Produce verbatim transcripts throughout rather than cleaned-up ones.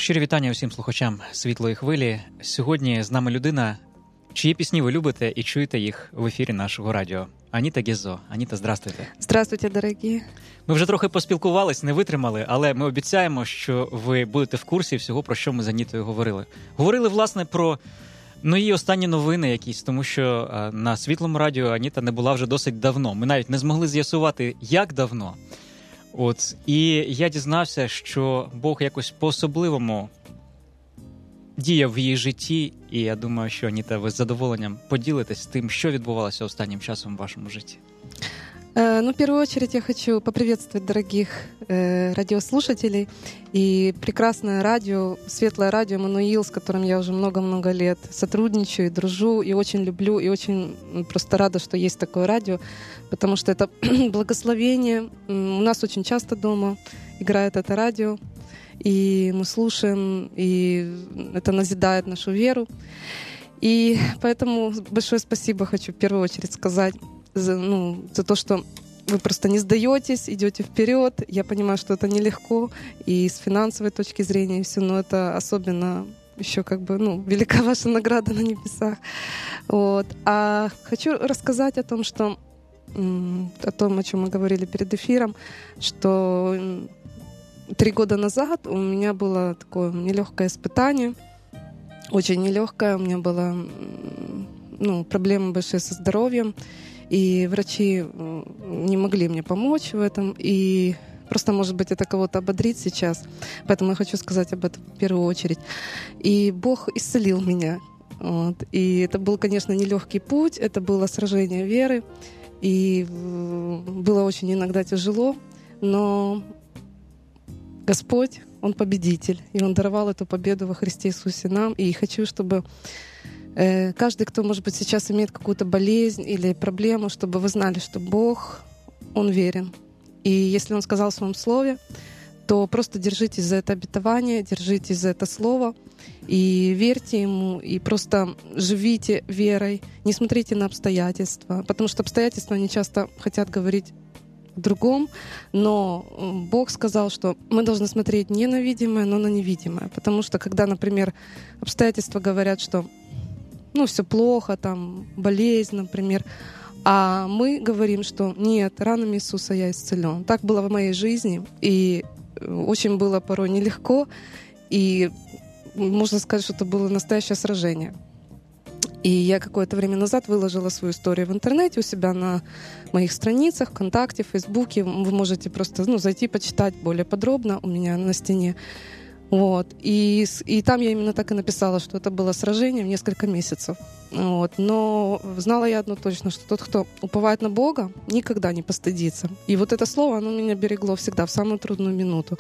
Щирі вітання усім слухачам «Світлої хвилі». Сьогодні з нами людина, чиї пісні ви любите і чуєте їх в ефірі нашого радіо. Аніта Гезо. Аніта, здравствуйте. Здравствуйте, дорогі. Ми вже трохи поспілкувались, не витримали, але ми обіцяємо, що ви будете в курсі всього, про що ми з Анітою говорили. Говорили, власне, про ну, її останні новини якісь, тому що а, на Світлому радіо Аніта не була вже досить давно. Ми навіть не змогли з'ясувати, як давно. От, і я дізнався, що Бог якось по-особливому діяв в її житті, і я думаю, що, Аніта, ви з задоволенням поділитесь тим, що відбувалося останнім часом в вашому житті. Ну, в первую очередь я хочу поприветствовать дорогих э, радиослушателей и прекрасное радио, светлое радио «Эммануил», с которым я уже много-много лет сотрудничаю, дружу и очень люблю, и очень просто рада, что есть такое радио, потому что это благословение. У нас очень часто дома играет это радио, и мы слушаем, и это назидает нашу веру. И поэтому большое спасибо хочу в первую очередь сказать за, ну, за то, что вы просто не сдаетесь, идете вперед. Я понимаю, что это нелегко, и с финансовой точки зрения, и все, но это особенно еще как бы, ну, велика ваша награда на небесах. Вот. А хочу рассказать о том, что о том, о чем мы говорили перед эфиром, что три года назад у меня было такое нелегкое испытание, очень нелегкое. У меня было, ну, проблемы большие со здоровьем. И врачи не могли мне помочь в этом. И просто, может быть, это кого-то ободрит сейчас. Поэтому я хочу сказать об этом в первую очередь. И Бог исцелил меня. Вот. И это был, конечно, нелегкий путь. Это было сражение веры. И было очень иногда тяжело. Но Господь, Он победитель. И Он даровал эту победу во Христе Иисусе нам. И хочу, чтобы каждый, кто, может быть, сейчас имеет какую-то болезнь или проблему, чтобы вы знали, что Бог, Он верен. И если Он сказал в Своем Слове, то просто держитесь за это обетование, держитесь за это Слово и верьте Ему, и просто живите верой, не смотрите на обстоятельства, потому что обстоятельства, они часто хотят говорить в другом, но Бог сказал, что мы должны смотреть не на видимое, но на невидимое, потому что когда, например, обстоятельства говорят, что ну, все плохо, там, болезнь, например. А мы говорим, что нет, ранами Иисуса я исцелен. Так было в моей жизни, и очень было порой нелегко, и можно сказать, что это было настоящее сражение. И я какое-то время назад выложила свою историю в интернете у себя на моих страницах, ВКонтакте, в Фейсбуке. Вы можете просто ну, зайти, почитать более подробно у меня на стене. Вот. И, и там я именно так и написала, что это было сражение в несколько месяцев. Вот. Но знала я одно точно, что тот, кто уповает на Бога, никогда не постыдится. И вот это слово, оно меня берегло всегда в самую трудную минуту.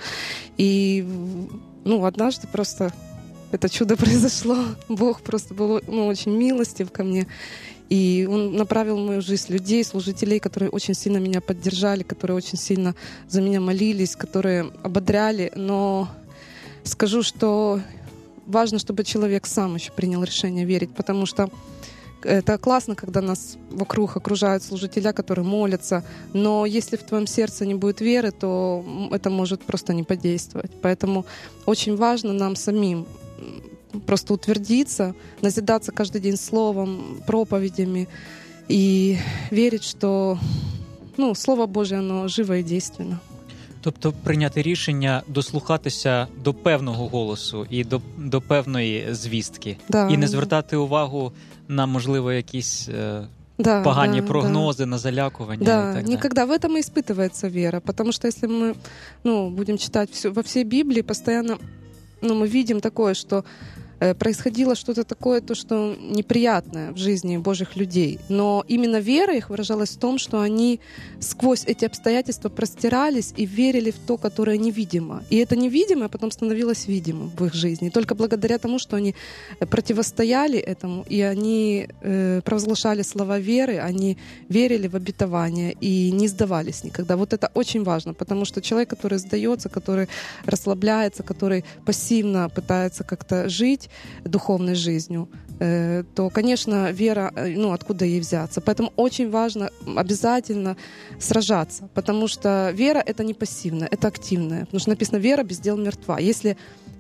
И ну, однажды просто это чудо произошло. Бог просто был ну, очень милостив ко мне. И Он направил в мою жизнь людей, служителей, которые очень сильно меня поддержали, которые очень сильно за меня молились, которые ободряли. Но скажу, что важно, чтобы человек сам еще принял решение верить, потому что это классно, когда нас вокруг окружают служителя, которые молятся, но если в твоем сердце не будет веры, то это может просто не подействовать. Поэтому очень важно нам самим просто утвердиться, назидаться каждый день словом, проповедями и верить, что ну, Слово Божие, оно живо и действенно. Тобто прийняти рішення дослухатися до певного голосу і до, до певної звістки. Да. І не звертати увагу на, можливо, якісь е, да, погані да, прогнози, да. на залякування. Да, и так никогда. В этом и испытывается вера. Потому что если мы ну, будем читать все, во всей Библии, постоянно ну, мы видим такое, что происходило что-то такое, то, что неприятное в жизни Божьих людей. Но именно вера их выражалась в том, что они сквозь эти обстоятельства простирались и верили в то, которое невидимо. И это невидимое потом становилось видимым в их жизни. Только благодаря тому, что они противостояли этому, и они э, провозглашали слова веры, они верили в обетование и не сдавались никогда. Вот это очень важно, потому что человек, который сдается, который расслабляется, который пассивно пытается как-то жить духовной жизнью, то, конечно, вера, ну, откуда ей взяться? Поэтому очень важно обязательно сражаться, потому что вера — это не пассивная, это активная. Потому что написано «вера без дел мертва». Если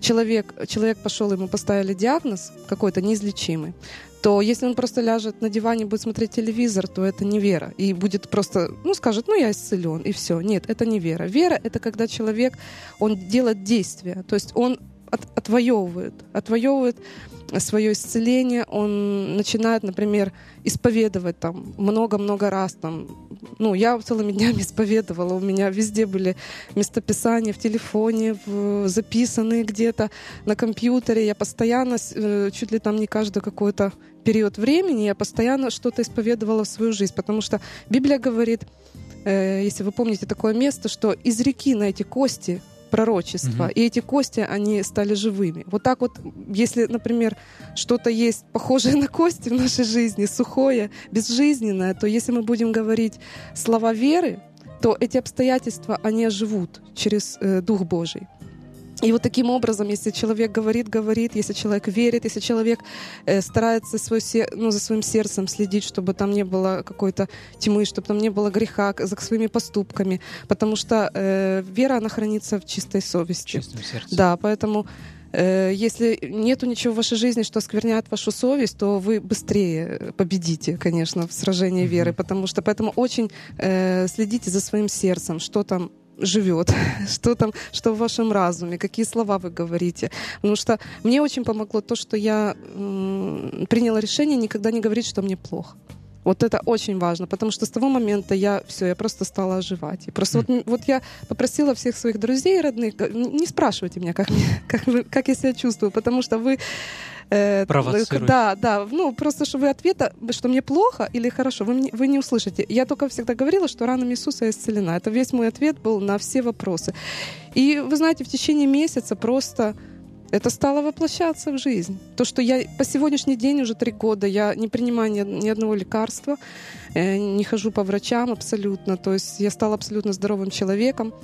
человек, человек пошел, ему поставили диагноз какой-то неизлечимый, то если он просто ляжет на диване и будет смотреть телевизор, то это не вера. И будет просто, ну, скажет, ну, я исцелен, и все. Нет, это не вера. Вера — это когда человек, он делает действия, то есть он от, отвоевывает, отвоевывает свое исцеление, он начинает, например, исповедовать там много-много раз. Там, ну, я целыми днями исповедовала, у меня везде были местописания в телефоне, в, записанные где-то на компьютере. Я постоянно, чуть ли там не каждый какой-то период времени, я постоянно что-то исповедовала в свою жизнь, потому что Библия говорит, э, если вы помните такое место, что изреки на эти кости пророчества, mm-hmm. и эти кости, они стали живыми. Вот так вот, если, например, что-то есть похожее на кости в нашей жизни, сухое, безжизненное, то если мы будем говорить слова веры, то эти обстоятельства, они оживут через э, Дух Божий. И вот таким образом, если человек говорит, говорит, если человек верит, если человек э, старается свой, ну, за своим сердцем следить, чтобы там не было какой-то тьмы, чтобы там не было греха за своими поступками, потому что э, вера, она хранится в чистой совести. В чистом сердце. Да, поэтому э, если нету ничего в вашей жизни, что оскверняет вашу совесть, то вы быстрее победите, конечно, в сражении mm-hmm. веры, потому что поэтому очень э, следите за своим сердцем, что там живет, что там, что в вашем разуме, какие слова вы говорите. Потому что мне очень помогло то, что я м, приняла решение никогда не говорить, что мне плохо. Вот это очень важно, потому что с того момента я все, я просто стала оживать. И просто mm. вот, вот я попросила всех своих друзей и родных, не спрашивайте меня, как, мне, как, вы, как я себя чувствую, потому что вы э, да, да, ну просто что вы ответа, что мне плохо или хорошо, вы, вы не услышите. Я только всегда говорила, что ранами Иисуса я исцелена. Это весь мой ответ был на все вопросы. И вы знаете, в течение месяца просто это стало воплощаться в жизнь. То, что я по сегодняшний день уже три года, я не принимаю ни, ни одного лекарства, э, не хожу по врачам абсолютно. То есть я стала абсолютно здоровым человеком.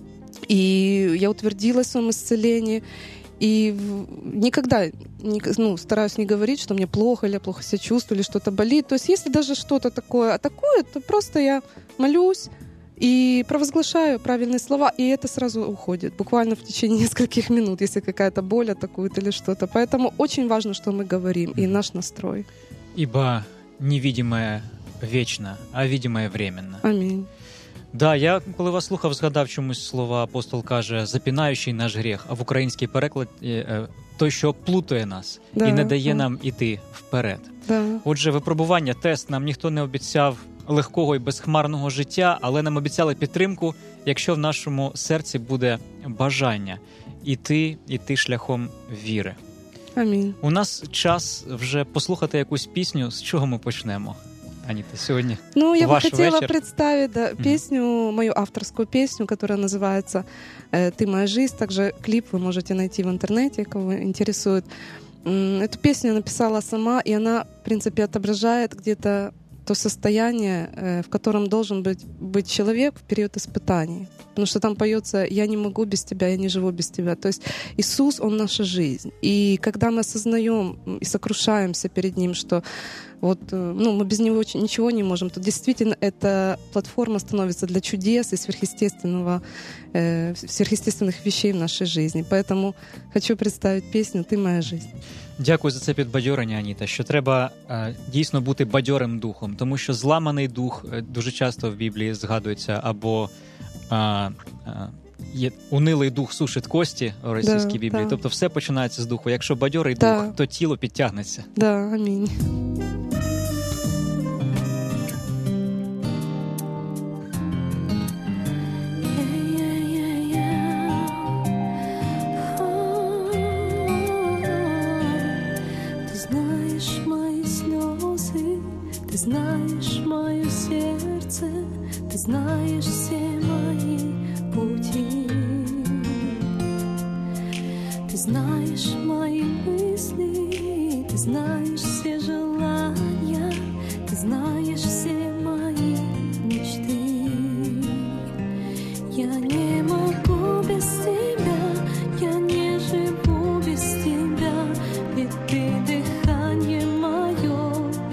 И я утвердилась в своем исцелении. И никогда не, ну, стараюсь не говорить, что мне плохо, или я плохо себя чувствую, или что-то болит. То есть если даже что-то такое атакует, то просто я молюсь и провозглашаю правильные слова, и это сразу уходит, буквально в течение нескольких минут, если какая-то боль атакует или что-то. Поэтому очень важно, что мы говорим, и наш настрой. Ибо невидимое вечно, а видимое временно. Амінь. Да, я, коли вас слухав, згадав чомусь слова, апостол каже, запинаючий наш гріх, а в український переклад той, що плутає нас, да, і не дає да. нам іти вперед. Да. Отже, випробування, тест, нам ніхто не обіцяв легкого і безхмарного життя, але нам обіцяли підтримку, якщо в нашому серці буде бажання іти, іти шляхом віри. Амінь. У нас час вже послухати якусь пісню. З чого ми почнемо? Анита, сегодня Ну, я бы ваш хотела вечер. представить да, mm-hmm. песню, мою авторскую песню, которая называется «Ты моя жизнь». Также клип вы можете найти в интернете, кого интересует. Эту песню написала сама, и она, в принципе, отображает где-то то состояние, в котором должен быть, быть человек в период испытаний. Потому что там поется «Я не могу без тебя, я не живу без тебя». То есть Иисус, Он наша жизнь. И когда мы осознаем и сокрушаемся перед Ним, что вот, ну, мы без Него ничего не можем, то действительно эта платформа становится для чудес и сверхъестественного, э, сверхъестественных вещей в нашей жизни. Поэтому хочу представить песню «Ты моя жизнь». Дякую за це підбадьорення, Аніта, що треба е, дійсно бути бадьорим духом, тому що зламаний дух е, дуже часто в Біблії згадується, або е, е, є унилий дух сушить кості у російській да, Біблії, да. Тобто все починається з духу. Якщо бадьорий да. дух, то тіло підтягнеться. Да, амінь. Ты знаешь мое сердце, ты знаешь все мои пути. Ты знаешь мои мысли, ты знаешь все желания, ты знаешь все мои мечты. Я не могу без тебя, я не живу без тебя, ведь ты дыхание мое.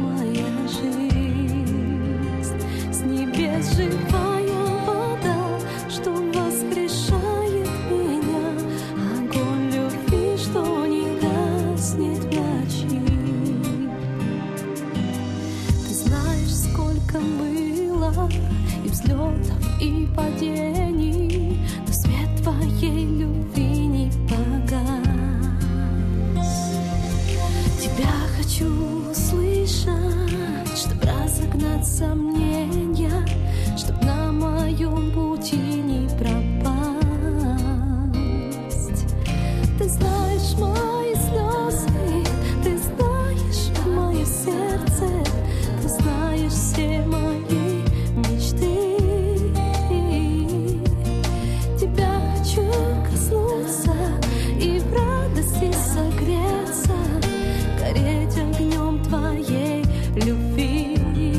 Живая вода, что воскрешает меня, огонь любви взлетов и падений, но свет твоей любви не погас. Тебя хочу услышать, чтоб разогнать сомнения, чтоб на моем пути не пропасть. Ты знаешь мои слезы, ты знаешь мое сердце, ты знаешь все мои мечты. Тебя хочу коснуться и в радости согреться, гореть огнем твоей любви.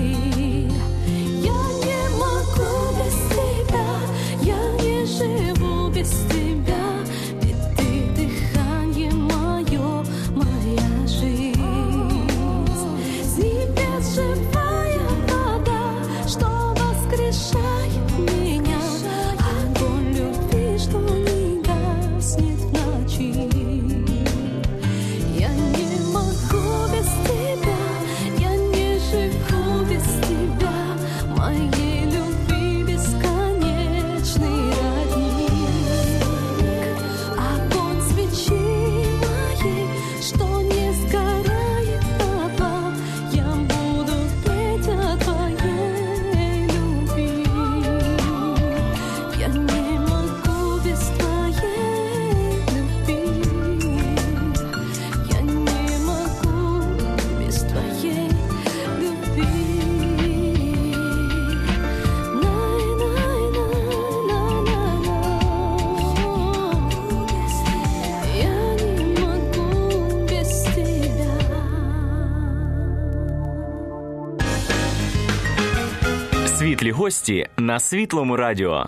Я не могу без тебя, я не живу без тебя, ведь ты дыхание мое, моя жизнь. С небес живая вода, что воскрешает меня, огонь любви, что не гаснет в ночи. Я не могу без тебя, я не живу без тебя, моей любви бесконечный родник. Огонь свечи моей, что не сгорает дотла, я буду петь о твоей любви. Я не могу без твоей любви. Я не могу без твоей любви. Я не могу без тебя. Світлі гості на Світлому радіо.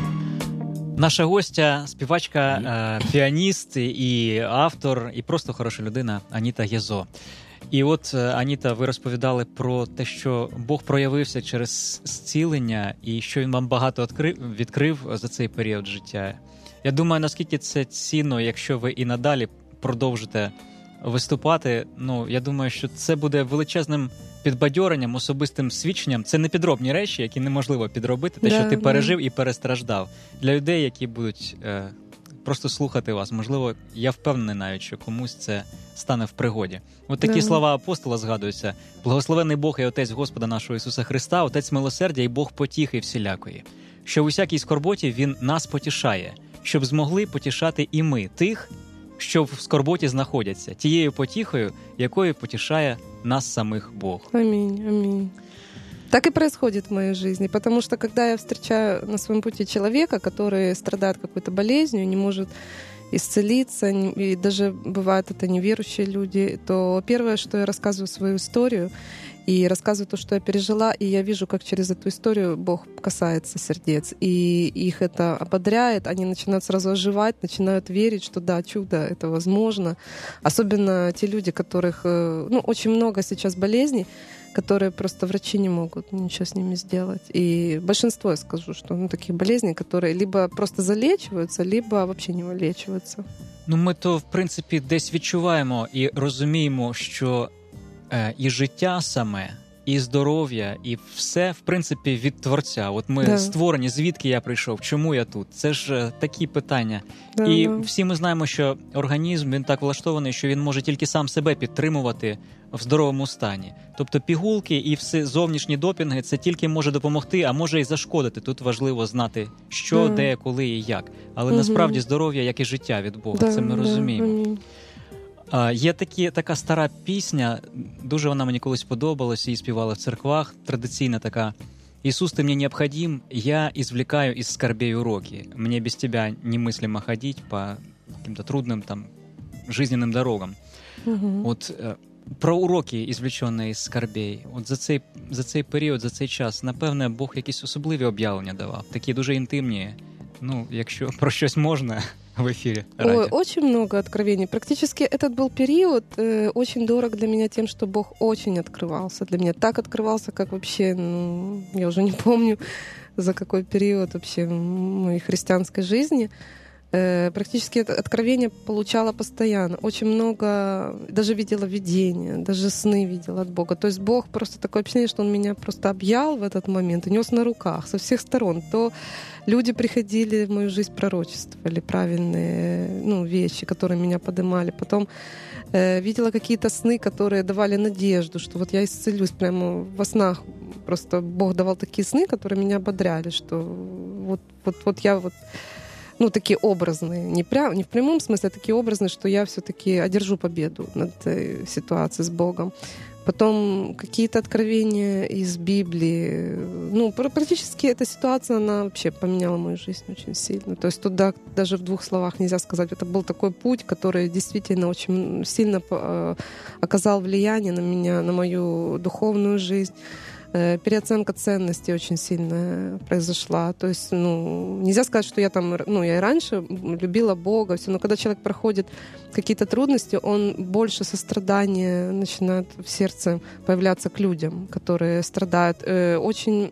Наша гостя, співачка, е, піаніст і автор, і просто хороша людина Аніта Гєзо. І от, е, Аніта, ви розповідали про те, що Бог проявився через зцілення і що Він вам багато відкрив, відкрив за цей період життя. Я думаю, наскільки це цінно, якщо ви і надалі продовжите виступати. Ну, я думаю, що це буде величезним підбадьоренням, особистим свідченням. Це не підробні речі, які неможливо підробити, те, Да, що ти да. пережив і перестраждав. Для людей, які будуть е, просто слухати вас, можливо, я впевнений навіть, що комусь це стане в пригоді. От такі Да. слова апостола згадуються. Благословений Бог і Отець Господа нашого Ісуса Христа, Отець милосердя і Бог потіхи всілякої, що в усякій скорботі Він нас потішає, щоб змогли потішати і ми тих, що в скорботі знаходяться, тією потіхою, якою потішає нас самих Бог. Аминь, аминь. Так и происходит в моей жизни, потому что когда я встречаю на своем пути человека, который страдает какой-то болезнью, не может исцелиться, и даже бывают это неверующие люди, то первое, что я рассказываю свою историю, и рассказываю то, что я пережила, и я вижу, как через эту историю Бог касается сердец, и их это ободряет, они начинают сразу оживать, начинают верить, что да, чудо, это возможно. Особенно те люди, которых, ну, очень много сейчас болезней, которые просто врачи не могут ничего с ними сделать. И большинство, я скажу, что ну, таких болезней, которые либо просто залечиваются, либо вообще не вылечиваются. Ну, ми то, в принципі, десь відчуваємо і розуміємо, що е, і життя саме, і здоров'я, і все, в принципі, від Творця. От ми Да. створені, звідки я прийшов, чому я тут? Це ж е, такі питання. Да, І да. всі ми знаємо, що організм, він так влаштований, що він може тільки сам себе підтримувати в здоровому стані. Тобто пігулки і всі зовнішні допінги – це тільки може допомогти, а може і зашкодити. Тут важливо знати, що, Да. де, коли і як. Але Мгм. насправді здоров'я, як і життя від Бога, Да, це ми да, розуміємо. аминь. А, є такі, така стара пісня, дуже вона мені колись подобалась, її співали в церквах, традиційна така. «Иисус, ты мне необходим, я извлекаю из скорбей уроки. Мне без тебя немыслимо ходить по каким-то трудным там жизненным дорогам». Мгм. От е, про уроки, извлечені із скорбей. От за цей, за цей період, за цей час, напевне, Бог якісь особливі об'явлення давав, такі дуже інтимні. Ну, якщо про щось можна в ефірі радіо. Ой, очень много откровений. Практически этот был период э, очень дорог для меня тем, что Бог очень открывался для меня. Так открывался, как вообще, ну, я уже не помню, за какой период вообще моей христианской жизни. э, практически это откровение получала постоянно. Очень много, даже видела видения, даже сны видела от Бога. То есть Бог просто такое ощущение, что Он меня просто объял в этот момент и нес на руках со всех сторон. То люди приходили в мою жизнь, пророчествовали правильные, ну, вещи, которые меня поднимали. Потом э, видела какие-то сны, которые давали надежду, что вот я исцелюсь прямо во снах. Просто Бог давал такие сны, которые меня ободряли, что вот, вот, вот я вот, ну, такие образные, не, прям, не в прямом смысле, а такие образные, что я все-таки одержу победу над этой ситуацией с Богом. Потом какие-то откровения из Библии. Ну, практически эта ситуация, она вообще поменяла мою жизнь очень сильно. То есть туда даже в двух словах нельзя сказать. Это был такой путь, который действительно очень сильно оказал влияние на меня, на мою духовную жизнь. Переоценка ценностей очень сильно произошла. То есть, ну, нельзя сказать, что я там, ну, я и раньше любила Бога, все, но когда человек проходит какие-то трудности, он больше сострадания начинает в сердце появляться к людям, которые страдают. Очень,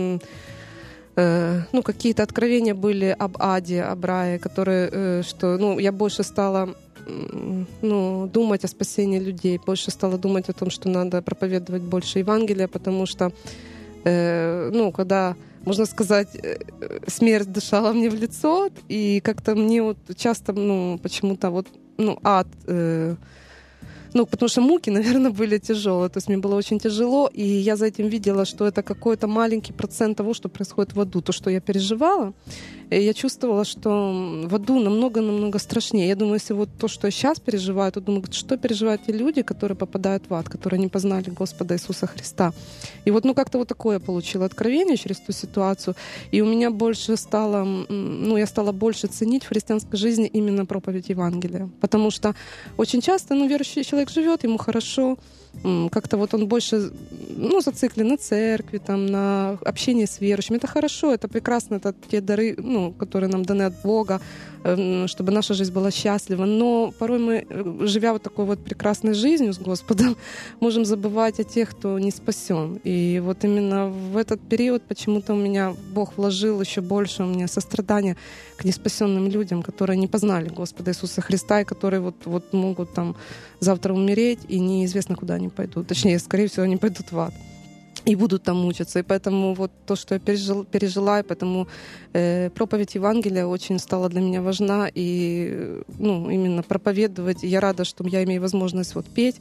ну, какие-то откровения были об аде, об рае, которые, что, ну, я больше стала ну, думать о спасении людей, больше стала думать о том, что надо проповедовать больше Евангелия, потому что, э, ну, когда, можно сказать, смерть дышала мне в лицо, и как-то мне вот часто, ну, почему-то вот, ну, ад, э, ну, потому что муки, наверное, были тяжелые, то есть мне было очень тяжело, и я за этим видела, что это какой-то маленький процент того, что происходит в аду, то, что я переживала. И я чувствовала, что в аду намного-намного страшнее. Я думаю, если вот то, что я сейчас переживаю, то думаю, что переживают те люди, которые попадают в ад, которые не познали Господа Иисуса Христа. И вот, ну, как-то вот такое я получила откровение через ту ситуацию. И у меня больше стало, ну, я стала больше ценить в христианской жизни именно проповедь Евангелия. Потому что очень часто, ну, верующий человек живет, ему хорошо, как-то вот он больше, ну, зациклен на церкви, там, на общении с верующими. Это хорошо, это прекрасно, это те дары, ну, которые нам даны от Бога, чтобы наша жизнь была счастлива. Но порой мы, живя вот такой вот прекрасной жизнью с Господом, можем забывать о тех, кто не спасен. И вот именно в этот период почему-то у меня Бог вложил еще больше у меня сострадания к неспасенным людям, которые не познали Господа Иисуса Христа и которые вот, вот могут там завтра умереть, и неизвестно, куда они пойдут. Точнее, скорее всего, они пойдут в ад и будут там мучиться. И поэтому вот то, что я пережила, пережила и поэтому э, проповедь Евангелия очень стала для меня важна. И ну, именно проповедовать. И я рада, что я имею возможность вот петь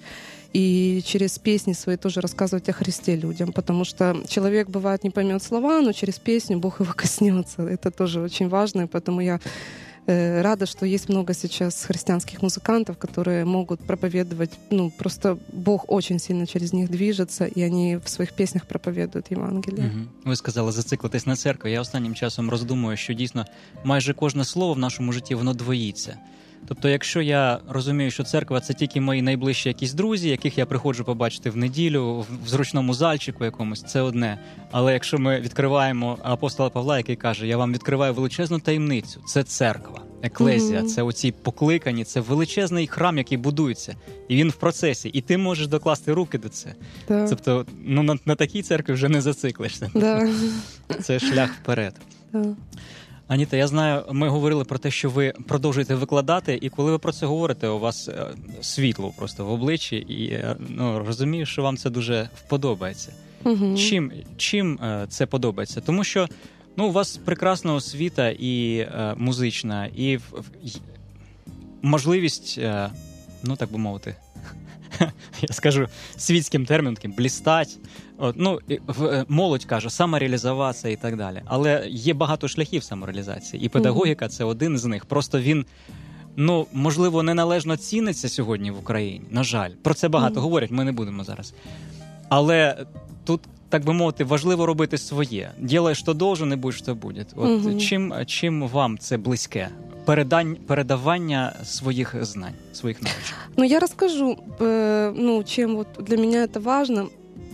и через песни свои тоже рассказывать о Христе людям. Потому что человек, бывает, не поймет слова, но через песню Бог его коснется. Это тоже очень важно. И поэтому я рада, что есть много сейчас христианских музыкантов, которые могут проповедовать. Ну, просто Бог очень сильно через них движется, і вони в своїх піснях проповідують Євангеліє. Угу. Ви сказали зациклитись на церкві. Я останнім часом роздумую, що дійсно майже кожне слово в нашому житті, воно двоїться. Тобто, якщо я розумію, що церква – це тільки мої найближчі якісь друзі, яких я приходжу побачити в неділю, в зручному зальчику якомусь, це одне. Але якщо ми відкриваємо апостола Павла, який каже, я вам відкриваю величезну таємницю, це церква, еклезія, mm-hmm. це оці покликані, це величезний храм, який будується, і він в процесі, і ти можеш докласти руки до це. Да. Тобто, ну, на, на такій церкві вже не зациклишся. Да. Це шлях вперед. Да. Аніта, я знаю, ми говорили про те, що ви продовжуєте викладати, і коли ви про це говорите, у вас світло просто в обличчі, і ну, розумію, що вам це дуже вподобається. Угу. Чим, чим це подобається? Тому що ну, у вас прекрасна освіта і е, музична, і в, в, можливість, е, ну так би мовити, я скажу світським терміном, таким, блістать. От, ну, молодь каже, самореалізуватися і так далі. Але є багато шляхів самореалізації. І педагогіка – це один з них. Просто він, ну, можливо, неналежно ціниться сьогодні в Україні. На жаль. Про це багато mm. говорять, ми не будемо зараз. Але тут, так би мовити, важливо робити своє. Ділай, що должен, і будь, що буде. От mm-hmm. чим, чим вам це близьке? Передань, передавання своих знаний, своих навычек. Ну, я расскажу, э, ну, чем вот для меня это важно.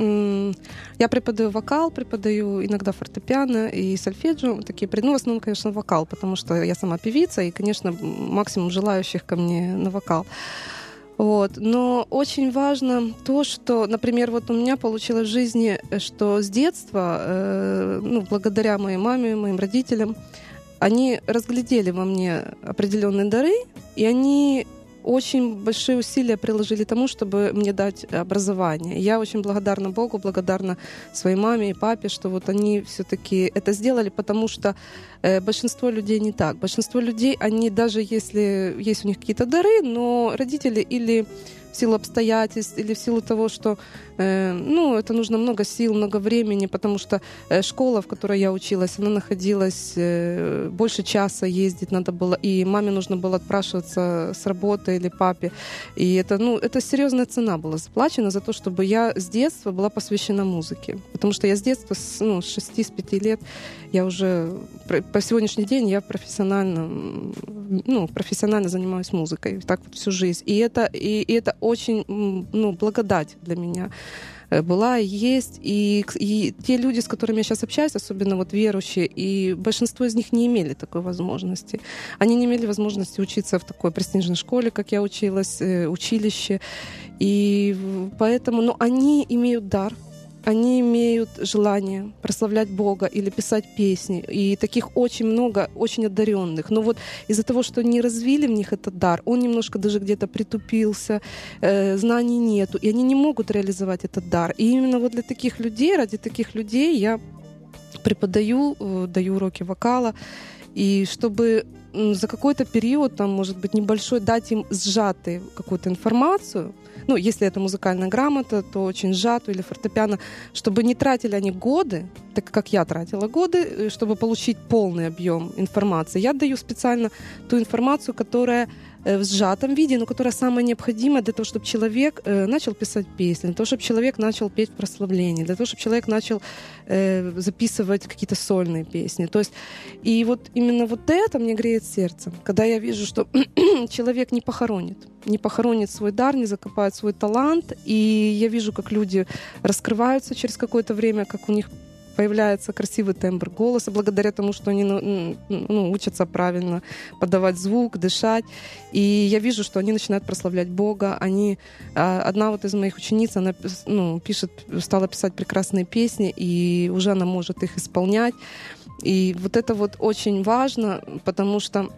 Я преподаю вокал, преподаю иногда фортепиано и сольфеджио, такие, ну, в основном, конечно, вокал, потому что я сама певица, и, конечно, максимум желающих ко мне на вокал. Вот. Но очень важно то, что, например, вот у меня получилось в жизни, что с детства, э, ну, благодаря моей маме, моим родителям, они разглядели во мне определенные дары, и они очень большие усилия приложили тому, чтобы мне дать образование. Я очень благодарна Богу, благодарна своей маме и папе, что вот они все-таки это сделали, потому что э, большинство людей не так. Большинство людей, они даже если есть у них какие-то дары, но родители или в силу обстоятельств, или в силу того, что э, ну, это нужно много сил, много времени, потому что э, школа, в которой я училась, она находилась э, больше часа ездить надо было, и маме нужно было отпрашиваться с работы или папе. И это, ну, это серьезная цена была заплачена за то, чтобы я с детства была посвящена музыке. Потому что я с детства, с, ну, с шести-пяти лет, я уже по сегодняшний день я профессионально, ну, профессионально занимаюсь музыкой, так вот всю жизнь. И это, и, и это очень, ну, благодать для меня была и есть. И, и те люди, с которыми я сейчас общаюсь, особенно вот верующие, и большинство из них не имели такой возможности. Они не имели возможности учиться в такой престижной школе, как я училась, училище. И поэтому, ну, они имеют дар. Они имеют желание прославлять Бога или писать песни. И таких очень много, очень одаренных. Но вот из-за того, что не развили в них этот дар, он немножко даже где-то притупился, э, знаний нету, и они не могут реализовать этот дар. И именно вот для таких людей, ради таких людей я преподаю, э, даю уроки вокала. И чтобы за какой-то период, там, может быть, небольшой, дать им сжатую какую-то информацию, ну, если это музыкальная грамота, то очень сжатую или фортепиано, чтобы не тратили они годы, так как я тратила годы, чтобы получить полный объем информации. Я даю специально ту информацию, которая в сжатом виде, но которая самая необходимая для того, чтобы человек э, начал писать песни, для того, чтобы человек начал петь в прославлении, для того, чтобы человек начал э, записывать какие-то сольные песни. То есть, и вот именно вот это мне греет сердце, когда я вижу, что человек не похоронит, не похоронит свой дар, не закопает свой талант, и я вижу, как люди раскрываются через какое-то время, как у них появляется красивый тембр голоса, благодаря тому, что они ну, ну, учатся правильно подавать звук, дышать. И я вижу, что они начинают прославлять Бога. Они, одна вот из моих учениц, она ну, пишет, стала писать прекрасные песни, и уже она может их исполнять. И вот это вот очень важно, потому что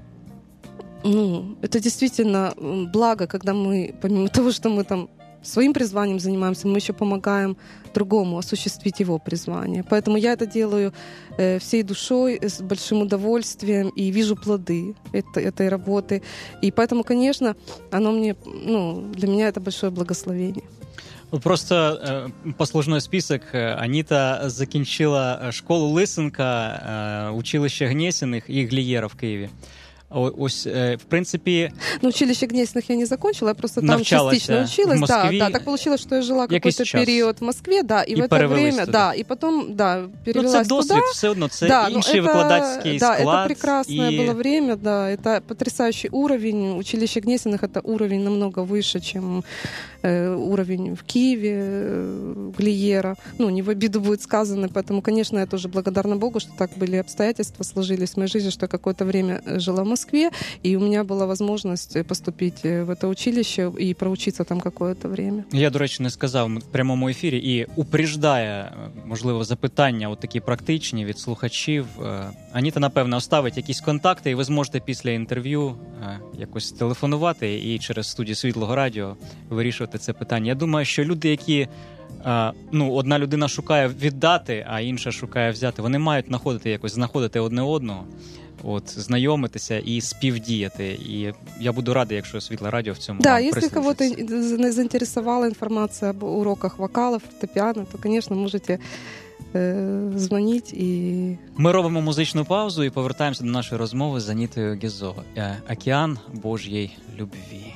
ну, это действительно благо, когда мы, помимо того, что мы там своим призванием занимаемся, мы еще помогаем другому осуществить его призвание. Поэтому я это делаю э, всей душой, с большим удовольствием и вижу плоды это, этой работы. И поэтому, конечно, оно мне, ну, для меня это большое благословение. Просто е, послужной список. Аніта закінчила школу Лисенка, е, училище Гнєсіних і Глієра в Києві. Ось, в принципе... Ну, училище Гнесиных я не закончила, я просто там частично училась. В Москве. Да, да, так получилось, что я жила какой-то период в Москве, да, и, и в это время, туди. Да, и потом, да, перевелась ну, це досвід, туда. все одно, це да, інший это, викладацький да, склад. Да, это прекрасное и... было время, да, это потрясающий уровень. Училище Гнесиных — это уровень намного выше, чем э, уровень в Киеве, э, Глиера. Ну, не в обиду будет сказано, поэтому, конечно, я тоже благодарна Богу, что так были обстоятельства, сложились в моей жизни, что я какое-то время жила в Москве, и у меня была возможность поступить в это училище і проучитися там какое-то время. Я, до речі, не сказав в прямому ефірі і упреждає, можливо, запитання от такі практичні від слухачів. Аніта, напевно, оставить якісь контакти, і ви зможете після інтерв'ю якось телефонувати і через студію Світлого Радіо вирішувати це питання. Я думаю, що люди, які ну, одна людина шукає віддати, а інша шукає взяти, вони мають знаходити якось, знаходити одне одного. От, знайомитися і співдіяти. І я буду радий, якщо Світле Радіо в цьому да, вам если прислушаться. кого-то заинтересовала информация об уроках вокала, фортепиано, то, конечно, можете э, звонить. І... Ми робимо музичну паузу і повертаємося до нашої розмови з Анітою Гізо. «Океан Божьей любви».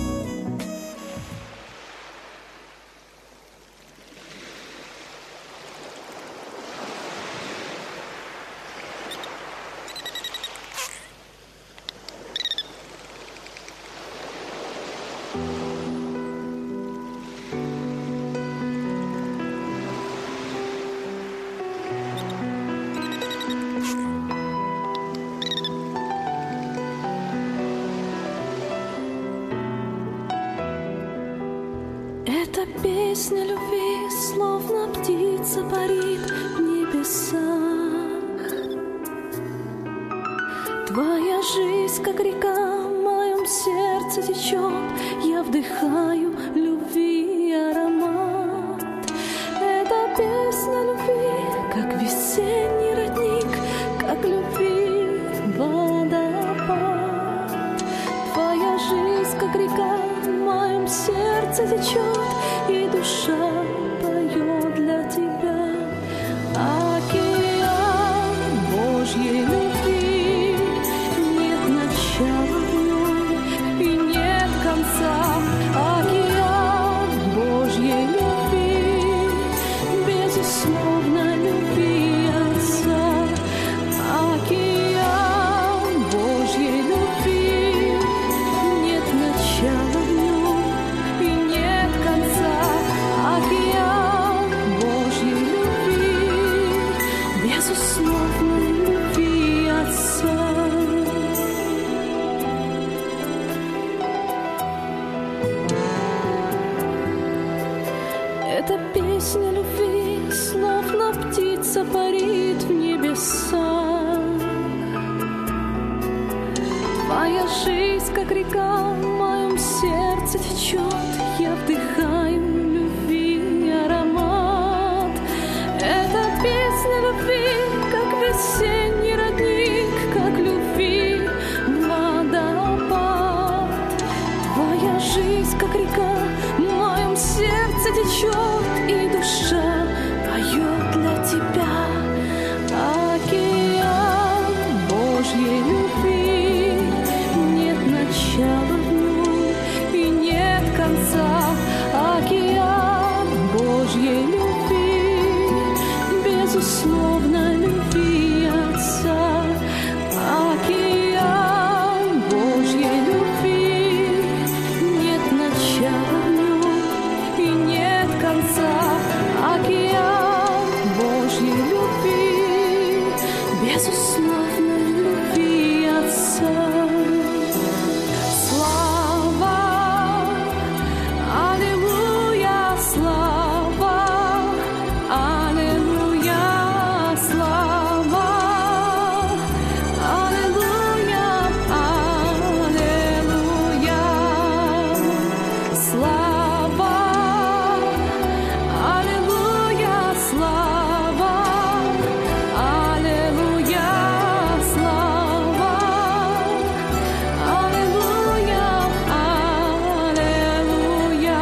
Эта песня любви, словно птица парит в небесах. Твоя жизнь, как река, в моем сердце течет. Я вдыхаю любви и аромат. Это песня любви, как весенний родник, как любви водопад. Твоя жизнь, как река, в моем сердце течет, и душа поет для тебя. Океан Божьей любви, нет начала в нем и нет конца. Океан Божьей любви, безусловно любви Отца. Океан Божьей любви, нет начала в нем и нет конца. Океан Божьей любви, безусловной любви Отца. Эта песня любви, словно птица парит в небесах. Твоя жизнь, как река, в моем сердце течет. Я вдыхаю любви и аромат. Это песня любви, как весенний родник, как любви водопад. Твоя жизнь, как река, в моем сердце течет, и душа поет для тебя. Океан Божьей любви, нет начала в нем и нет конца. Океан Божьей любви, безусловно любви Отца. Океан Божьей любви, нет начала в нем и нет конца. Океан Божьей любви, безусловной любви Отца. Слава, аллилуйя, слава, аллилуйя, слава, аллилуйя, аллилуйя, слава, аллилуйя, слава, аллилуйя, слава, аллилуйя, аллилуйя.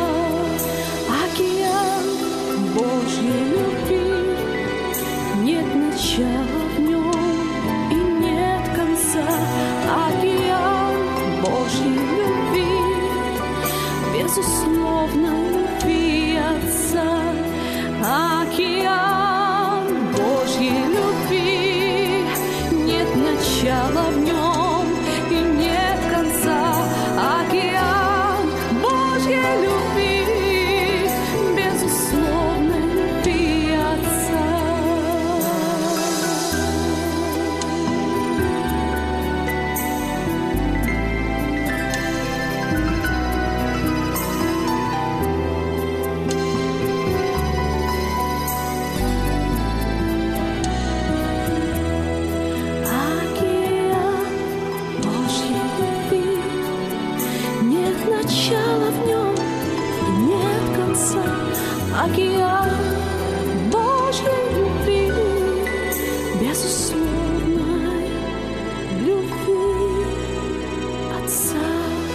Океан Божьей любви, нет начала в нем и нет конца. Океан Божьей любви, безусловно любви Отца. Океан Божьей любви, нет начала в нем и нет конца. Океан Божьей любви, безусловно любви Отца. Океан Божьей любви, нет начала в нем и нет конца. Океан Божьей любви, безусловной любви Отца.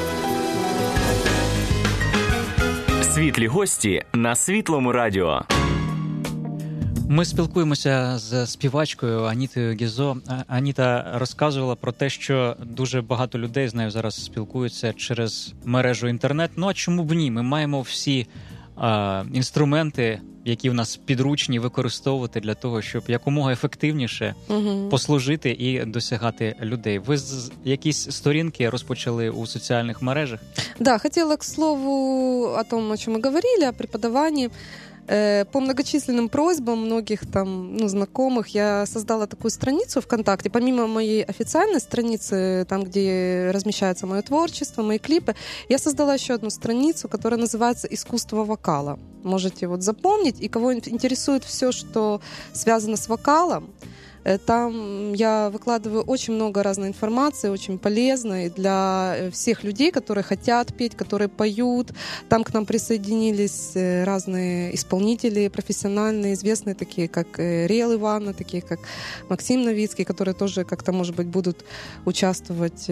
Світлі гості на Світлому радіо. Ми спілкуємося з співачкою Анітою Гізо. А- Аніта розказувала про те, що дуже багато людей з нею зараз спілкуються через мережу інтернет. Ну а чому б ні? Ми маємо всі а, інструменти, які в нас підручні, використовувати для того, щоб якомога ефективніше Мгм. послужити і досягати людей. Ви з якісь сторінки розпочали у соціальних мережах? Да, хотела, к слову, о том, о чем мы говорили, о преподавании. Э, По многочисленным просьбам многих там, ну, знакомых я создала такую страницу ВКонтакте. Помимо моей официальной страницы, там, где размещается мое творчество, мои клипы, я создала еще одну страницу, которая называется «Искусство вокала». Можете вот запомнить. И кого интересует все, что связано с вокалом, Э, Там я выкладываю очень много разной информации, очень полезной для э, всех людей, которые хотят петь, которые поют. Там к нам присоединились э, разные исполнители, профессиональные, известные, такие как э, Риэл Ивановна, такие как Максим Новицкий, которые тоже как-то, может быть, будут участвовать,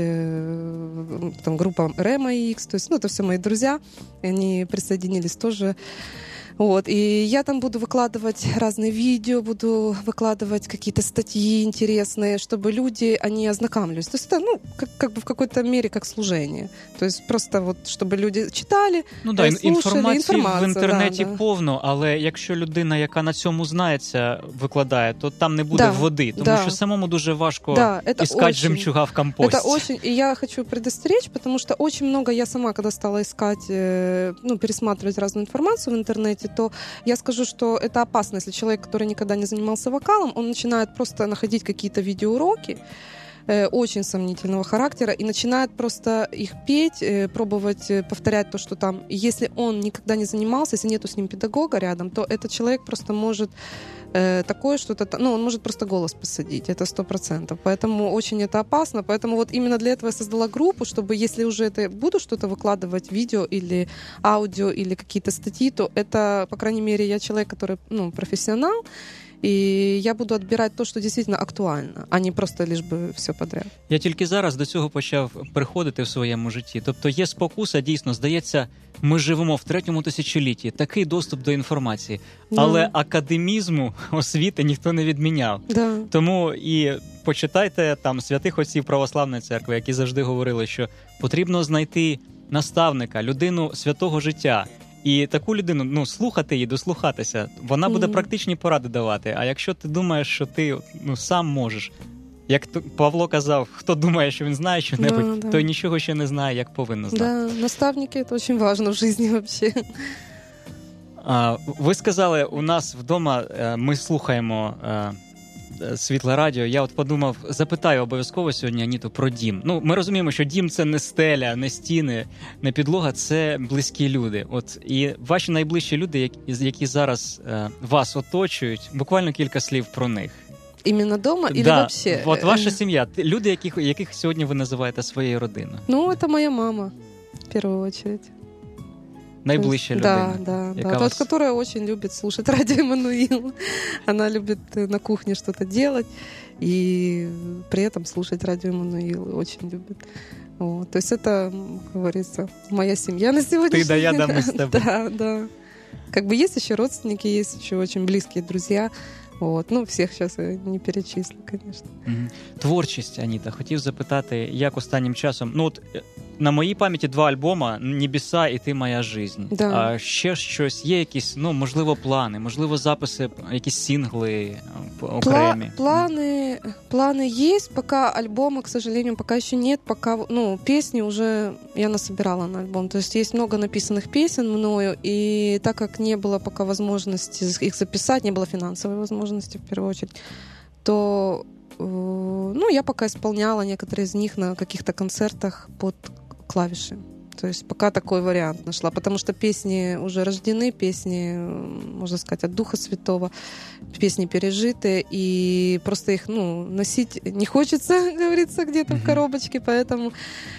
э, там, группа Рема Икс, то есть, ну, это все мои друзья, они присоединились тоже. Вот, и я там буду выкладывать разные видео, буду выкладывать какие-то статьи интересные, чтобы люди, они ознакомились. То есть это, ну, как, как бы в какой-то мере как служение. То есть просто вот, чтобы люди читали, Ну да, слушали, інформації інформація, в інтернеті да, да. повно, але якщо людина, яка на цьому знається, викладає, то там не буде Да, води, тому да. що самому дуже важко Да, это искать очень- жемчуга в компості. Это очень, и я хочу предостеречь, потому что очень много я сама, когда стала искать, э, ну, пересматривать разную информацию в интернете, то я скажу, что это опасно, если человек, который никогда не занимался вокалом, он начинает просто находить какие-то видеоуроки, э, очень сомнительного характера, и начинает просто их петь, э, пробовать э, повторять то, что там. И если он никогда не занимался, если нету с ним педагога рядом, то этот человек просто может э, такое что-то, ну, он может просто голос посадить, это сто процентов. Поэтому очень это опасно. Поэтому вот именно для этого я создала группу, чтобы если уже это буду что-то выкладывать, видео или аудио, или какие-то статьи, то это, по крайней мере, я человек, который, ну, профессионал, и я буду отбирать то, что действительно актуально, а не просто лишь бы все подряд. Я тільки зараз до цього почав приходити в своєму житті. Тобто є спокуса, дійсно, здається, ми живемо в третьому тисячолітті, такий доступ до інформації. Да. Але академізму освіти ніхто не відміняв. Да. Тому і почитайте там святих отців Православної церкви, які завжди говорили, що потрібно знайти наставника, людину святого життя. І таку людину, ну, слухати її, дослухатися, вона буде Мгм. практичні поради давати. А якщо ти думаєш, що ти, ну, сам можеш, як т- Павло казав, хто думає, що він знає що-небудь, Да, да. той нічого ще не знає, як повинно знати. Да, наставники — это очень важно в жизни вообще. А, ви сказали, у нас вдома е, ми слухаємо е, е, Світле радіо. Я от подумав, запитаю обов'язково сьогодні Аніту про дім. Ну, ми розуміємо, що дім — це не стеля, не стіни, не підлога, це близькі люди. От і ваші найближчі люди, які, які зараз е, вас оточують, буквально кілька слів про них. Именно дома или да, вообще? от ваша сім'я, т- люди, яких, яких сьогодні ви називаєте своєю родиною. Ну, это моя мама, в первую очередь. Найближча То есть, людина. Да, да, яка да. вас- Тот, которая очень любит слушать радио Эммануил. Она любит э, на кухне что-то делать и при этом слушать радио Эммануил. Очень любит. Вот. То есть это, м, как говорится, моя семья на сегодня. Ты да я, да мы с тобой. Да, да. Как бы есть еще родственники, есть еще очень близкие друзья. Вот. Ну, всех сейчас я не перечислю, конечно. Мгм. Творчість, Аніта, хотів запитати, як останнім часом, ну от е, на моїй пам'яті два альбома «Небеса» і «Ти моя жизнь». Да. А ще щось, є якісь, ну, можливо, плани, можливо, записи, якісь сингли е, Пла- окремі? планы, планы есть, пока альбома, к сожалению, пока еще нет, пока, ну, песни уже я насобирала на альбом, то есть есть много написанных песен мною, и так как не было пока возможности их записать, не было финансовой возможности, в первую очередь, то, э, ну, я пока исполняла некоторые из них на каких-то концертах под клавиши. То есть пока такой вариант нашла, потому что песни уже рождены, песни, можно сказать, от Духа Святого, песни пережиты, и просто их, ну, носить не хочется, говорится, где-то Мгм. в коробочке, поэтому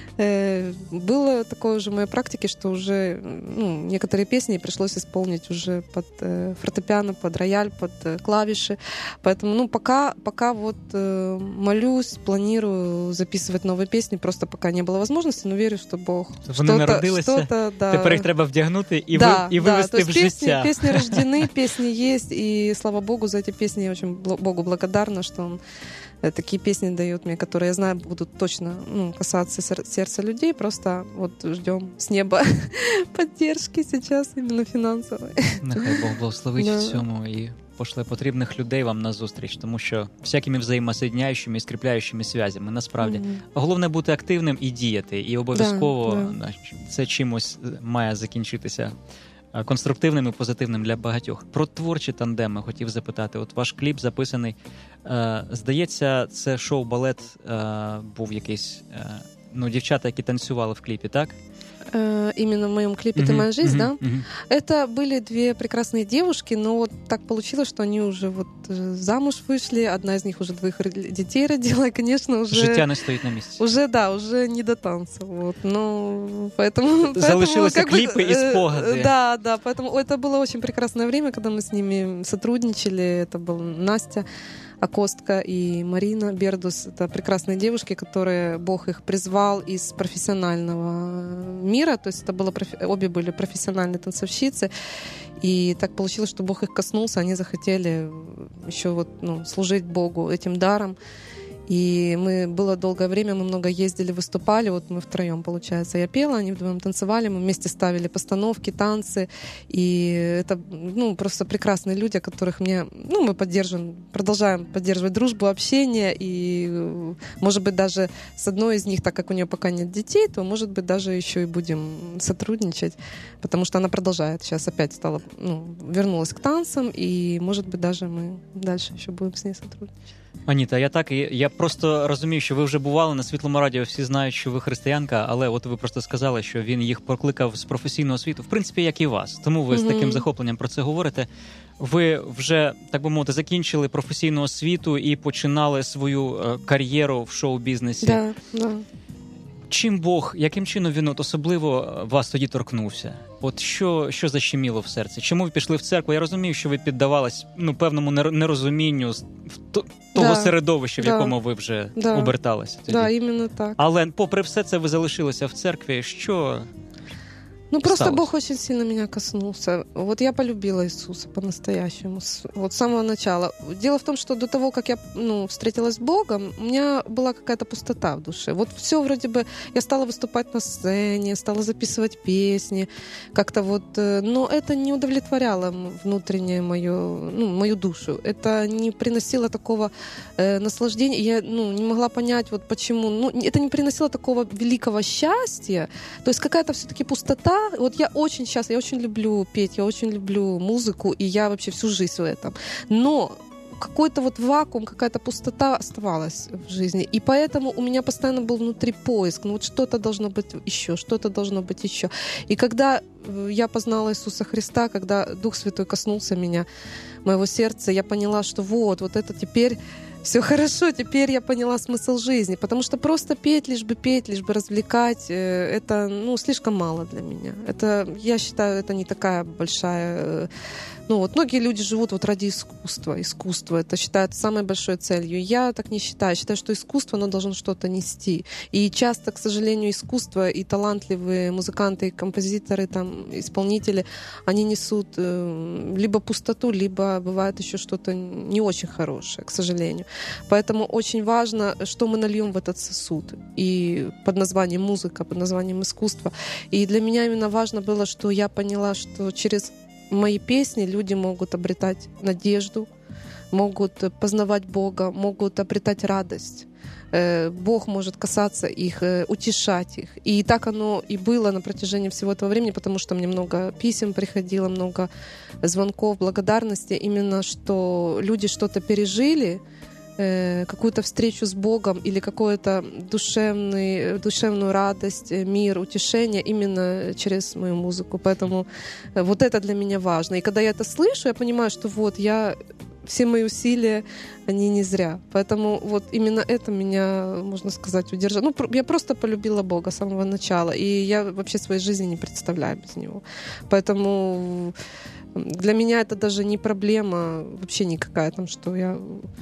э, было такое уже в моей практике, что уже, ну, некоторые песни пришлось исполнить уже под э, фортепиано, под рояль, под э, клавиши, поэтому, ну, пока, пока вот э, молюсь, планирую записывать новые песни, просто пока не было возможности, но верю, что Бог Вони что-то, народилися, что-то, да. тепер їх треба вдягнути і, Да, ви, і да, вивести то в есть песни, життя. песни рождены, песни есть, и слава Богу за эти песни. Я очень бл- Богу благодарна, что Он э, такие песни дает мне, которые, я знаю, будут точно, ну, касаться сер- сердца людей. Просто вот ждем с неба поддержки сейчас, именно финансовой. Нехай Бог благословить Да. в цьому і пошле потрібних людей вам назустріч, тому що всякими взаємосоєдняючими і скріпляючими зв'язями, насправді. Мгм. Головне бути активним і діяти, і обов'язково Да, да, це чимось має закінчитися е, конструктивним і позитивним для багатьох. Про творчі тандеми хотів запитати. От ваш кліп записаний, е, здається, це шоу-балет е, був якийсь, е, ну, дівчата, які танцювали в кліпі, так? Э, именно в моем клипе «Ты Мгм, моя жизнь», мгм, да? мгм. Это были две прекрасные девушки, но вот так получилось, что они уже вот э, замуж вышли, одна из них уже двоих род- детей родила, и, конечно, уже... Життя не стоїть на місці. Уже, да, уже не до танца, вот, ну, поэтому... Залишились поэтому, как бы, клипы и э, спогади. Да, да, поэтому это было очень прекрасное время, когда мы с ними сотрудничали, это был Настя Акостка и Марина Бердус. Это прекрасные девушки, которые Бог их призвал из профессионального мира, то есть это было, профи- обе были профессиональные танцовщицы, и так получилось, что Бог их коснулся, они захотели еще вот, ну, служить Богу этим даром. И мы было долгое время, мы много ездили, выступали, вот мы втроем, получается, я пела, они вдвоем танцевали, мы вместе ставили постановки, танцы, и это, ну, просто прекрасные люди, которых мне, ну, мы поддерживаем, продолжаем поддерживать дружбу, общение, и, может быть, даже с одной из них, так как у нее пока нет детей, то, может быть, даже еще и будем сотрудничать, потому что она продолжает, сейчас опять стала, ну, вернулась к танцам, и, может быть, даже мы дальше еще будем с ней сотрудничать. Аніта, я так, і я просто розумію, що ви вже бували на Світлому радіо, всі знають, що ви християнка, але от ви просто сказали, що він їх прокликав з професійного світу, в принципі, як і вас. Тому ви з таким захопленням про це говорите. Ви вже, так би мовити, закінчили професійну освіту і починали свою е, кар'єру в шоу-бізнесі. Да, да. Чим Бог, яким чином він от особливо вас тоді торкнувся? От що, що защеміло в серці? Чому ви пішли в церкву? Я розумію, що ви піддавались, ну, певному нер- нерозумінню з- в то- того Да, середовища, в да, якому ви вже да. оберталися тоді. Да, именно так. Але попри все це ви залишилися в церкві. Що? Ну, просто сталося? Бог очень сильно меня коснулся. Вот я полюбила Иисуса по-настоящему, с- вот с самого начала. Дело в том, что до того, как я, ну, встретилась с Богом, у меня была какая-то пустота в душе. Вот все вроде бы... Я стала выступать на сцене, стала записывать песни, как-то вот... э, Но это не удовлетворяло м- внутреннее мою, ну, мою душу. Это не приносило такого э, наслаждения. Я, ну, не могла понять, вот почему... Ну, это не приносило такого великого счастья. То есть какая-то все-таки пустота. Вот я очень сейчас, я очень люблю петь, я очень люблю музыку, и я вообще всю жизнь в этом. Но какой-то вот вакуум, какая-то пустота оставалась в жизни. И поэтому у меня постоянно был внутри поиск. Ну вот что-то должно быть еще, что-то должно быть еще. И когда э, я познала Иисуса Христа, когда Дух Святой коснулся меня, моего сердца, я поняла, что вот, вот это теперь все хорошо, теперь я поняла смысл жизни. Потому что просто петь, лишь бы петь, лишь бы развлекать, э, это, ну, слишком мало для меня. Это, я считаю, это не такая большая... э, Ну вот многие люди живут вот ради искусства. Искусство это считают самой большой целью. Я так не считаю. Я считаю, что искусство, оно должно что-то нести. И часто, к сожалению, искусство и талантливые музыканты, и композиторы, там, исполнители, они несут э, либо пустоту, либо бывает еще что-то не очень хорошее, к сожалению. Поэтому очень важно, что мы нальем в этот сосуд. И под названием музыка, под названием искусство. И для меня именно важно было, что я поняла, что через мои песни люди могут обретать надежду, могут познавать Бога, могут обретать радость. Э, Бог может касаться их, э, утешать их. И так оно и было на протяжении всего этого времени, потому что мне много писем приходило, много звонков, благодарности, именно что люди что-то пережили, э, какую-то встречу с Богом или какую-то душевный, душевную радость, э, мир, утешение именно через мою музыку. Поэтому э, вот это для меня важно. И когда я это слышу, я понимаю, что вот я... Все мои усилия, они не зря. Поэтому вот именно это меня, можно сказать, удержало. Ну, про- я просто полюбила Бога с самого начала. И я вообще своей жизни не представляю без Него. Поэтому для меня это даже не проблема вообще никакая, там, что я...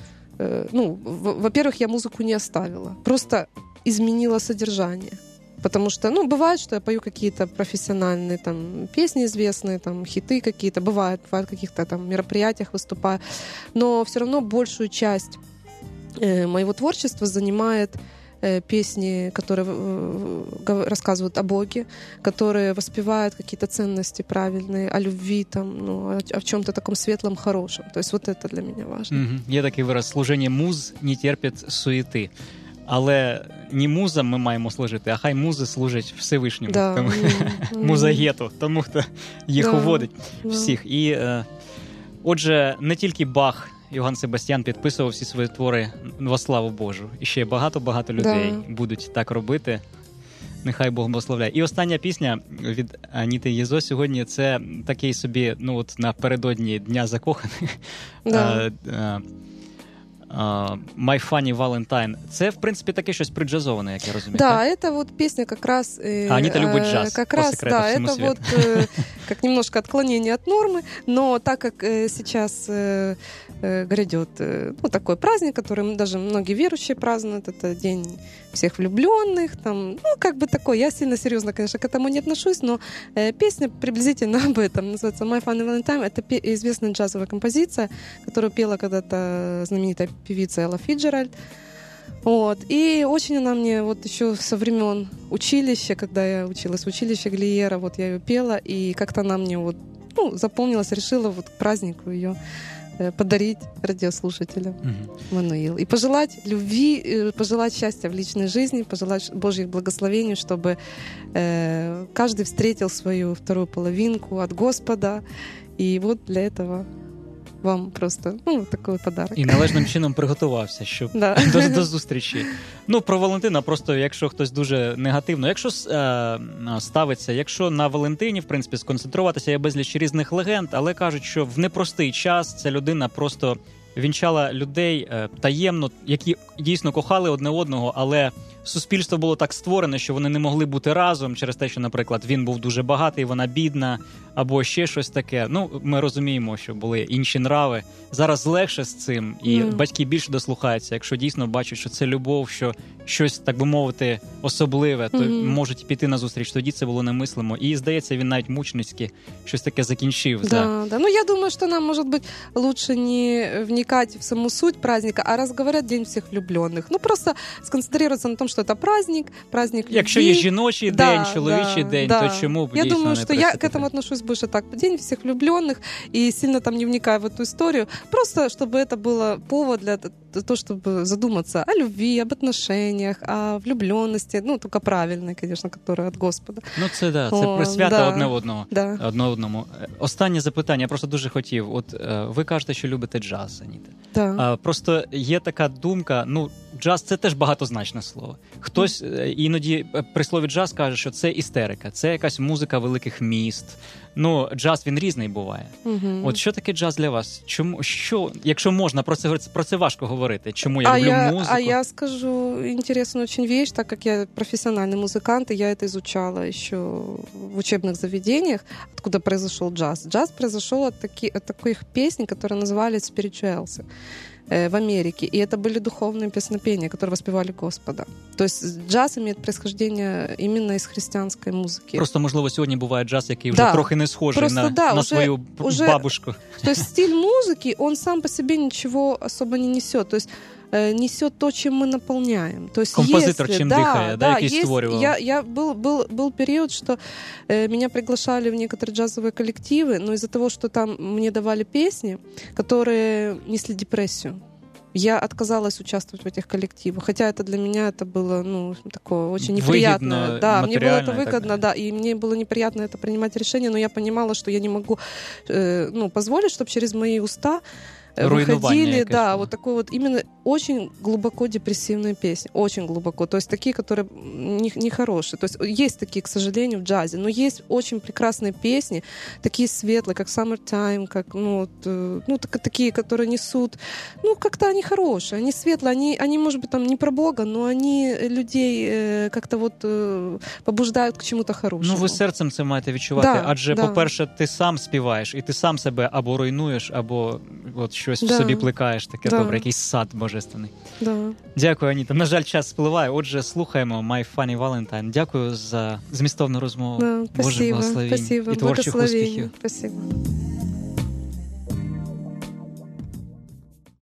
э, Ну, в- во-первых, я музыку не оставила. Просто изменила содержание. Потому что, ну, бывает, что я пою какие-то профессиональные там песни известные, там хиты какие-то, бывает, бывает в каких-то там мероприятиях выступаю, но все равно большую часть э, моего творчества занимает э, песни, которые э, гов- рассказывают о Боге, которые воспевают какие-то ценности правильные, о любви, там, ну, о, о чем-то таком светлом, хорошем. То есть вот это для меня важно. Угу. Є такий вираз: служіння муз не терпить суєти. Але не музам ми маємо служити, а хай музи служать Всевишньому, Да, тому, ну, музагету, тому, хто їх Да, уводить да. всіх. І, е, отже, не тільки Бах, Йоганн Себастьян підписував всі свої твори во славу Божу. І ще багато-багато людей Да. будуть так робити. Нехай Бог благословляє. І остання пісня від Аніти Єзо сьогодні, це такий собі, ну от напередодні Дня закоханих. Да. Uh, My Funny Valentine. Це, в принципі, таке щось приджазоване, як я розумію. Да, так? это вот песня как раз... Э, а Анита любит джаз, как по раз, секрету да, всему это свету. вот э, как немножко отклонение от нормы, но так как э, сейчас э, э, грядет э, ну, такой праздник, который даже многие верующие празднуют, это День всех влюбленных, там, ну, как бы такой, я сильно серьезно, конечно, к этому не отношусь, но э, песня приблизительно об этом, называется My Funny Valentine, это пе- известная джазовая композиция, которую пела когда-то знаменитая певица Элла Фиджеральд. Вот. И очень она мне вот еще со времен училища, когда я училась в училище Глиера, вот я ее пела, и как-то она мне вот, ну, запомнилась, решила вот к празднику ее э, подарить радиослушателям Угу. Мануил. И пожелать любви, э, пожелать счастья в личной жизни, пожелать Божьих благословений, чтобы э, каждый встретил свою вторую половинку от Господа. И вот для этого вам просто, ну, такий подарок. І належним чином приготувався, щоб Да. до, до зустрічі. Ну, про Валентина, просто якщо хтось дуже негативно, якщо е, ставиться, якщо на Валентині, в принципі, сконцентруватися, є безліч різних легенд, але кажуть, що в непростий час ця людина просто вінчала людей е, таємно, які дійсно кохали одне одного, але суспільство було так створене, що вони не могли бути разом через те, що, наприклад, він був дуже багатий, вона бідна, або ще щось таке. Ну, ми розуміємо, що були інші нрави. Зараз легше з цим, і Mm. батьки більше дослухаються. Якщо дійсно бачать, що це любов, що щось, так би мовити, особливе, то Мгм. можуть піти на зустріч. Тоді це було немислимо. І, здається, він навіть мучницьки щось таке закінчив. за- Да, да. Ну, я думаю, что нам, может быть, лучше не вникать в саму суть праздника, а раз говорят День всех влюбленных. Ну, просто сконцентрироваться на том, что это праздник, праздник любви. Якщо є жіночий Да, день, чоловічий да, день, да. то чому б Я дійсно думаю, не что я к присвятити? этому отношусь больше так. День всех влюбленных, и сильно там не вникая в эту историю. Просто, чтобы это было повод для т- то, чтобы задуматься о любви, об отношениях, о влюбленности. Ну, только правильной, конечно, которая от Господа. Ну, це да, це О, присвята да. одне одного. Да. Одне одному. Е, Останнє запитання, я просто дуже хотів. От е, ви кажете, що любите джаз, Аніта. Да. А, просто є така думка, ну, джаз – це теж багатозначне слово. Хтось е, іноді е, при слові джаз каже, що це істерика, це якась музика великих міст. Ну, джаз, він різний буває. Мгм. От що таке джаз для вас? Чому, що, якщо можна, про це, говорити, про це важко говорити. Чому я а люблю я, музику? А я скажу интересную очень вещь, так как я профессиональный музыкант, и я это изучала еще в учебных заведениях, откуда произошел джаз. Джаз произошел от, таки, от таких песен, которые назывались spirituals в Америке. И это были духовные песнопения, которые воспевали Господа. То есть джаз имеет происхождение именно из христианской музыки. Просто, можливо, сьогодні буває джаз, який вже Да. трохи не схожий Просто, на, да, на уже- свою уже- бабушку. То есть стиль музыки, он сам по себе ничего особо не несет. То есть э, несет то, чем мы наполняем. То есть Композитор если, чем да, дыхает, да, який есть, створював. я, я был, был, был период, что э, меня приглашали в некоторые джазовые коллективы, но из-за того, что там мне давали песни, которые несли депрессию, я отказалась участвовать в этих коллективах, хотя это для меня это было, ну, такое очень неприятное. Выгодно, Да, мне было материально это и так выгодно, да, и мне было неприятно это принимать решение, но я понимала, что я не могу, э, ну, позволить, чтобы через мои уста э, Руйнование выходили, якесь да, було. вот такой вот именно очень глубоко депрессивные песни, очень глубоко, то есть такие, которые не- нехорошие. То есть есть такие, к сожалению, в джазе, но есть очень прекрасные песни, такие светлые, как Summertime, как, ну, вот, э, ну так- такие, которые несут, ну, как-то они хорошие, они светлые, они, они, может быть, там не про Бога, но они людей э, как-то вот э, побуждают к чему-то хорошему. Ну, ви серцем це маєте відчувати, Да, адже, да. по-перше, ти сам співаєш, і ти сам себе або руйнуєш, або от щось в Да. собі плекаєш, таке Да. добре, якийсь сад божественний. Да. Дякую, Аніта. На жаль, час спливає, отже, слухаємо My Funny Valentine. Дякую за змістовну розмову. Да, Боже спасибо, благословінь спасибо, і творчих благословения. успіхів. Спасибо.